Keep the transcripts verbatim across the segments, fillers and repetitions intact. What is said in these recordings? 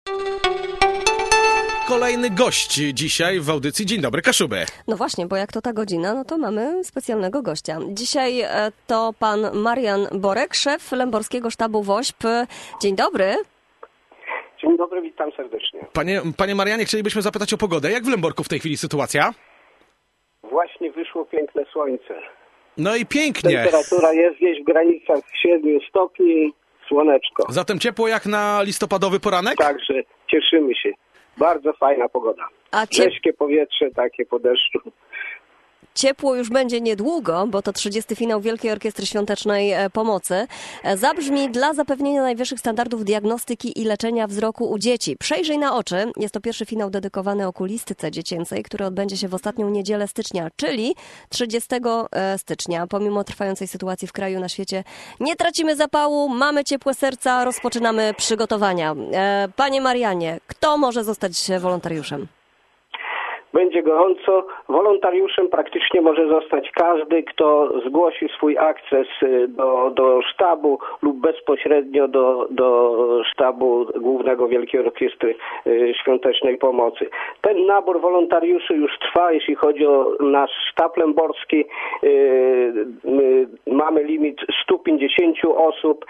Kolejny gość dzisiaj w audycji Dzień Dobry Kaszuby. No właśnie, bo jak to ta godzina, no to mamy specjalnego gościa. Dzisiaj to pan Marian Borek, szef Lęborskiego Sztabu WOŚP. Dzień dobry. Dzień dobry, witam serdecznie. Panie, panie Marianie, chcielibyśmy zapytać o pogodę. Jak w Lęborku w tej chwili sytuacja? Właśnie wyszło piękne słońce. No i pięknie. Temperatura jest gdzieś w granicach siedmiu stopni, słoneczko. Zatem ciepło jak na listopadowy poranek? Także cieszymy się. Bardzo fajna pogoda. A ciep... Rześkie powietrze takie po deszczu. Ciepło już będzie niedługo, bo to trzydziesty finał Wielkiej Orkiestry Świątecznej Pomocy. Zabrzmi dla zapewnienia najwyższych standardów diagnostyki i leczenia wzroku u dzieci. Przejrzyj na oczy. Jest to pierwszy finał dedykowany okulistyce dziecięcej, który odbędzie się w ostatnią niedzielę stycznia, czyli trzydziestego stycznia. Pomimo trwającej sytuacji w kraju, na świecie nie tracimy zapału, mamy ciepłe serca, rozpoczynamy przygotowania. Panie Marianie, kto może zostać wolontariuszem? Będzie gorąco. Wolontariuszem praktycznie może zostać każdy, kto zgłosi swój akces do, do sztabu lub bezpośrednio do, do sztabu Głównego Wielkiej Orkiestry Świątecznej Pomocy. Ten nabór wolontariuszy już trwa, jeśli chodzi o nasz sztab lęborski. Mamy limit stu pięćdziesięciu osób.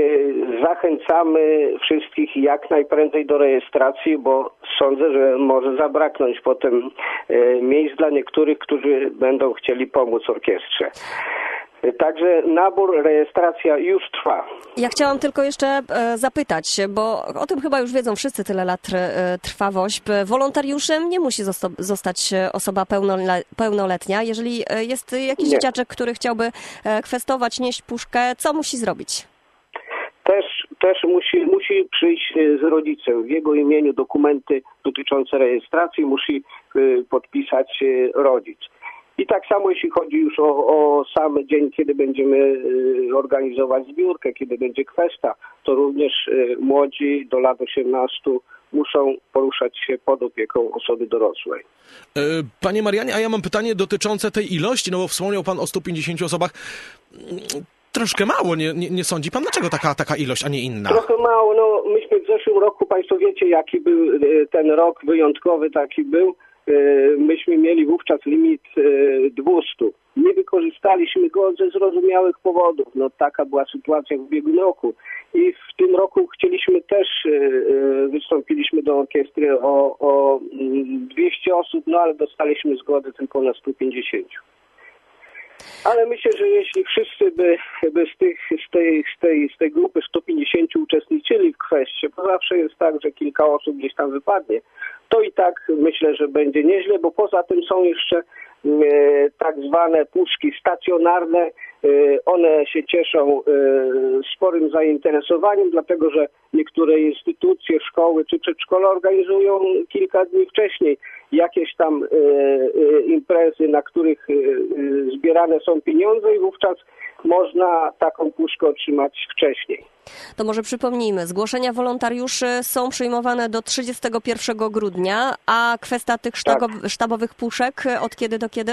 Zachęcamy wszystkich jak najprędzej do rejestracji, bo sądzę, że może zabraknąć potem miejsc dla niektórych, którzy będą chcieli pomóc orkiestrze. Także nabór, rejestracja już trwa. Ja chciałam tylko jeszcze zapytać, bo o tym chyba już wiedzą wszyscy, tyle lat trwa WOŚP. Wolontariuszem nie musi zostać osoba pełnoletnia. Jeżeli jest jakiś nie. dzieciaczek, który chciałby kwestować, nieść puszkę, co musi zrobić? Też, też musi, musi przyjść z rodzicem. W jego imieniu dokumenty dotyczące rejestracji musi podpisać rodzic. I tak samo jeśli chodzi już o, o sam dzień, kiedy będziemy organizować zbiórkę, kiedy będzie kwesta, to również młodzi do lat osiemnastu muszą poruszać się pod opieką osoby dorosłej. Panie Marianie, a ja mam pytanie dotyczące tej ilości, no bo wspomniał pan o stu pięćdziesięciu osobach. Troszkę mało, nie, nie, nie sądzi pan? Dlaczego taka, taka ilość, a nie inna? Trochę mało. No, myśmy w zeszłym roku, państwo wiecie, jaki był ten rok wyjątkowy, taki był. Myśmy mieli wówczas limit dwustu. Nie wykorzystaliśmy go ze zrozumiałych powodów. No, taka była sytuacja w ubiegłym roku. I w tym roku chcieliśmy też, wystąpiliśmy do orkiestry o, o dwieście osób, no ale dostaliśmy zgodę tylko na stu pięćdziesięciu. Ale myślę, że jeśli wszyscy by, by z, tych, z, tej, z, tej, z tej grupy stu pięćdziesięciu uczestniczyli w kwestii, bo zawsze jest tak, że kilka osób gdzieś tam wypadnie, to i tak myślę, że będzie nieźle, bo poza tym są jeszcze e, tak zwane puszki stacjonarne. E, one się cieszą e, sporym zainteresowaniem, dlatego że niektóre instytucje, szkoły czy przedszkola organizują kilka dni wcześniej jakieś tam e, e, imprezy, na których e, zbierane są pieniądze i wówczas można taką puszkę otrzymać wcześniej. To może przypomnijmy, zgłoszenia wolontariuszy są przyjmowane do trzydziestego pierwszego grudnia, a kwestia tych sztago- tak. sztabowych puszek od kiedy do kiedy?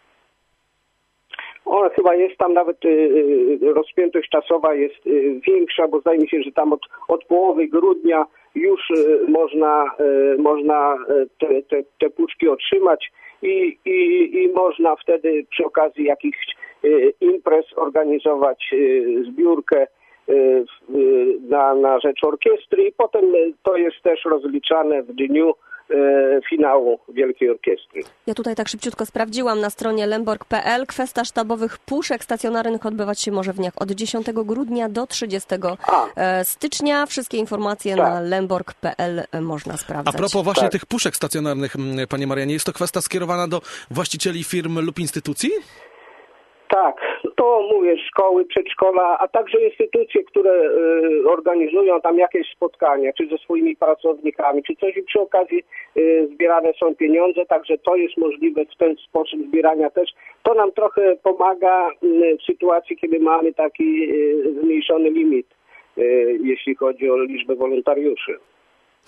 Ona chyba jest tam nawet y, rozpiętość czasowa jest y, większa, bo zdaje mi się, że tam od, od połowy grudnia już y, można, y, można te, te, te puszki otrzymać i, i, i można wtedy przy okazji jakichś y, imprez organizować y, zbiórkę y, na, na rzecz orkiestry i potem to jest też rozliczane w dniu finału Wielkiej Orkiestry. Ja tutaj tak szybciutko sprawdziłam na stronie lęborg kropka pe el. Kwestia sztabowych puszek stacjonarnych odbywać się może w dniach od dziesiątego grudnia do trzydziestego A. stycznia. Wszystkie informacje tak. na lęborg kropka pe el można sprawdzać. A propos właśnie tak. tych puszek stacjonarnych, panie Marianie, jest to kwestia skierowana do właścicieli firm lub instytucji? Tak, to mówię, szkoły, przedszkola, a także instytucje, które y, organizują tam jakieś spotkania, czy ze swoimi pracownikami, czy coś i przy okazji y, zbierane są pieniądze, także to jest możliwe w ten sposób zbierania też. To nam trochę pomaga y, w sytuacji, kiedy mamy taki y, zmniejszony limit, y, jeśli chodzi o liczbę wolontariuszy.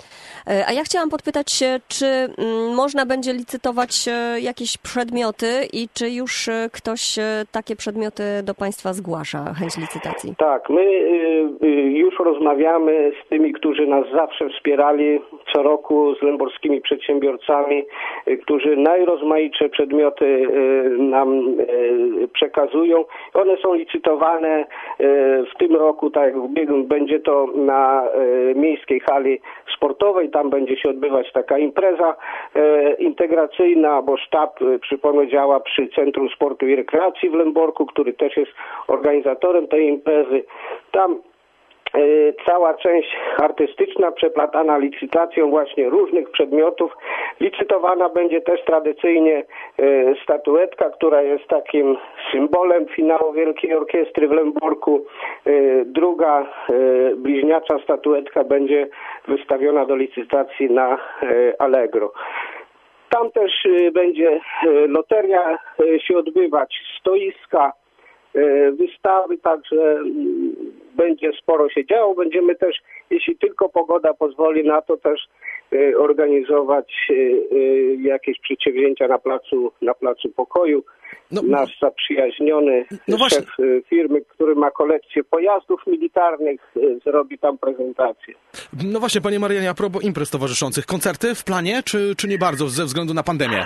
A ja chciałam podpytać się, czy mm, można będzie licytować e, jakieś przedmioty i czy już e, ktoś e, takie przedmioty do Państwa zgłasza, chęć licytacji? Tak, my y, y, już rozmawiamy z tymi, którzy nas zawsze wspierali co roku, z lęborskimi przedsiębiorcami, y, którzy najrozmaitsze przedmioty y, nam y, przekazują. One są licytowane y, w tym roku, tak jak w ubiegłym, będzie to na y, miejskiej hali sportowej. Tam będzie się odbywać taka impreza y, integracyjna, bo sztab, y, przypomnę, działa przy Centrum Sportu i Rekreacji w Lęborku, który też jest organizatorem tej imprezy. Tam y, cała część artystyczna przeplatana licytacją właśnie różnych przedmiotów. Licytowana będzie też tradycyjnie y, statuetka, która jest takim symbolem finału Wielkiej Orkiestry w Lęborku. Y, druga y, bliźniacza statuetka będzie wystawiona do licytacji na y, Allegro. Tam też y, będzie y, loteria y, się odbywać, stoiska, y, wystawy, także y, będzie sporo się działo. Będziemy też, jeśli tylko pogoda pozwoli na to, też y, organizować y, y, jakieś przedsięwzięcia na placu, na placu Pokoju. No, Nasz zaprzyjaźniony no właśnie. szef y, firmy, który ma kolekcję pojazdów militarnych, y, zrobi tam prezentację. No właśnie, panie Marianie, a propos imprez towarzyszących, koncerty w planie, czy, czy nie bardzo ze względu na pandemię?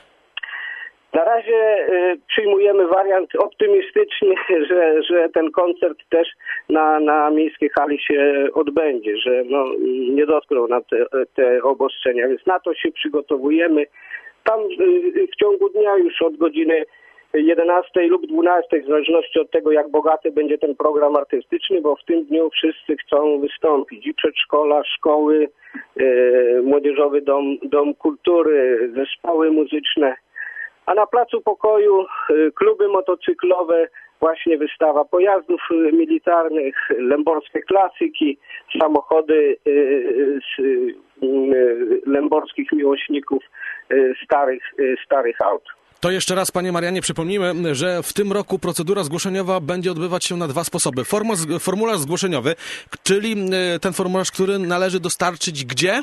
Na razie y, przyjmujemy wariant optymistyczny, że, że ten koncert też na, na miejskiej hali się odbędzie, że no, nie dotkną na te, te obostrzenia, więc na to się przygotowujemy. Tam y, w ciągu dnia już od godziny jedenastej lub dwunastej, w zależności od tego, jak bogaty będzie ten program artystyczny, bo w tym dniu wszyscy chcą wystąpić. I przedszkola, szkoły, y, Młodzieżowy Dom, Dom Kultury, zespoły muzyczne. A na Placu Pokoju y, kluby motocyklowe, właśnie wystawa pojazdów y, militarnych, lęborskie klasyki, samochody y, y, y, y, lęborskich miłośników y, starych, y, starych aut. To jeszcze raz, panie Marianie, przypomnijmy, że w tym roku procedura zgłoszeniowa będzie odbywać się na dwa sposoby. Formularz, formularz zgłoszeniowy, czyli ten formularz, który należy dostarczyć gdzie?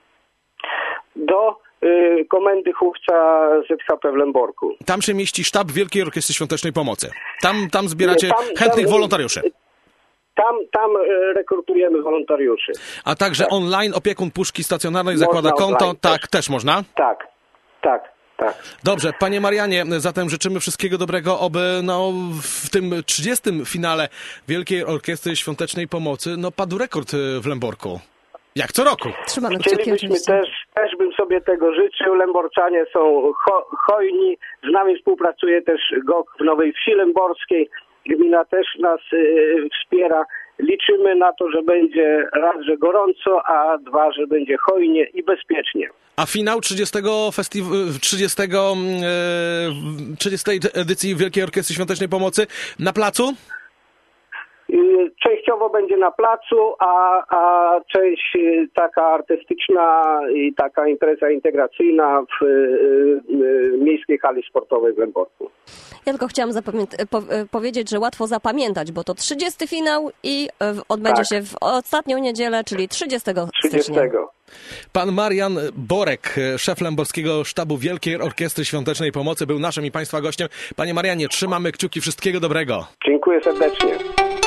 Do y, Komendy Chówca Z H P w Lęborku. Tam się mieści sztab Wielkiej Orkiestry Świątecznej Pomocy. Tam, tam zbieracie Nie, tam, chętnych tam, wolontariuszy. Tam, tam y, rekrutujemy wolontariuszy. A także tak. online opiekun puszki stacjonarnej Można zakłada konto. online Tak, też. też można? Tak, tak. Tak. Dobrze, panie Marianie, zatem życzymy wszystkiego dobrego, oby no, w tym trzydziestym finale Wielkiej Orkiestry Świątecznej Pomocy no, padł rekord w Lęborku. Jak co roku. Trzymamy kciuki Chcielibyśmy oczywiście. też, też bym sobie tego życzył. Lęborczanie są ho, hojni. Z nami współpracuje też G O K w Nowej Wsi Lęborskiej. Gmina też nas y, wspiera. Liczymy na to, że będzie raz, że gorąco, a dwa, że będzie hojnie i bezpiecznie. A finał trzydziestego festiw- trzydziestego, e, trzydziestej edycji Wielkiej Orkiestry Świątecznej Pomocy na placu? Częściowo będzie na placu, a, a część taka artystyczna i taka impreza integracyjna w y, y, miejskiej hali sportowej w Lęborku. Ja tylko chciałam zapamię- po- powiedzieć, że łatwo zapamiętać, bo to trzydziesty finał i odbędzie Tak. się w ostatnią niedzielę, czyli trzydziestego stycznia. trzydziestego. Pan Marian Borek, szef Lęborskiego Sztabu Wielkiej Orkiestry Świątecznej Pomocy, był naszym i państwa gościem. Panie Marianie, trzymamy kciuki, wszystkiego dobrego. Dziękuję serdecznie.